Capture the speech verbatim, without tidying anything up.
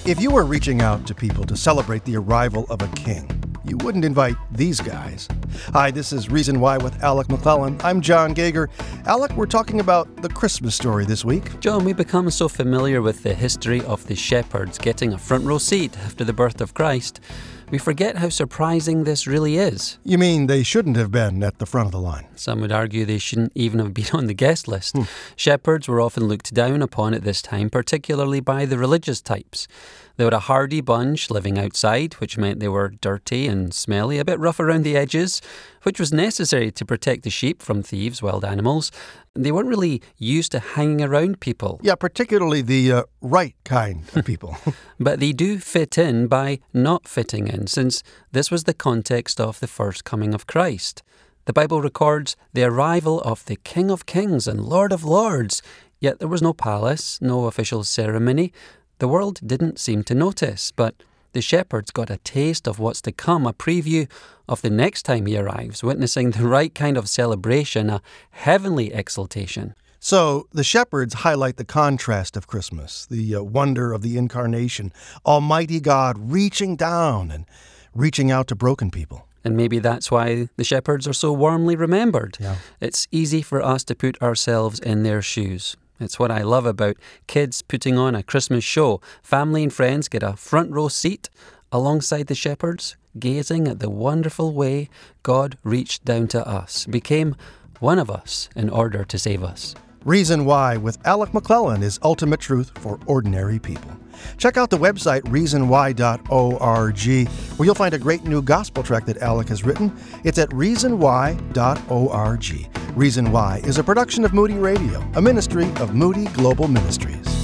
If you were reaching out to people to celebrate the arrival of a king, you wouldn't invite these guys. Hi, this is Reason Why with Alec McClellan. I'm John Gager. Alec, we're talking about the Christmas story this week. John, we become so familiar with the history of the shepherds getting a front row seat after the birth of Christ, we forget how surprising this really is. You mean they shouldn't have been at the front of the line? Some would argue they shouldn't even have been on the guest list. Hmm. Shepherds were often looked down upon at this time, particularly by the religious types. They were a hardy bunch living outside, which meant they were dirty and smelly, a bit rough around the edges, which was necessary to protect the sheep from thieves, wild animals. They weren't really used to hanging around people. Yeah, particularly the uh, right kind of people. But they do fit in by not fitting in, since this was the context of the first coming of Christ. The Bible records the arrival of the King of Kings and Lord of Lords, yet there was no palace, no official ceremony. The world didn't seem to notice, but the shepherds got a taste of what's to come, a preview of the next time he arrives, witnessing the right kind of celebration, a heavenly exaltation. So the shepherds highlight the contrast of Christmas, the uh, wonder of the incarnation, Almighty God reaching down and reaching out to broken people. And maybe that's why the shepherds are so warmly remembered. Yeah. It's easy for us to put ourselves in their shoes. It's what I love about kids putting on a Christmas show. Family and friends get a front row seat alongside the shepherds, gazing at the wonderful way God reached down to us, became one of us in order to save us. Reason Why with Alec McClellan is ultimate truth for ordinary people. Check out the website reason why dot org, where you'll find a great new gospel track that Alec has written. It's at reason why dot org. Reason Why is a production of Moody Radio, a ministry of Moody Global Ministries.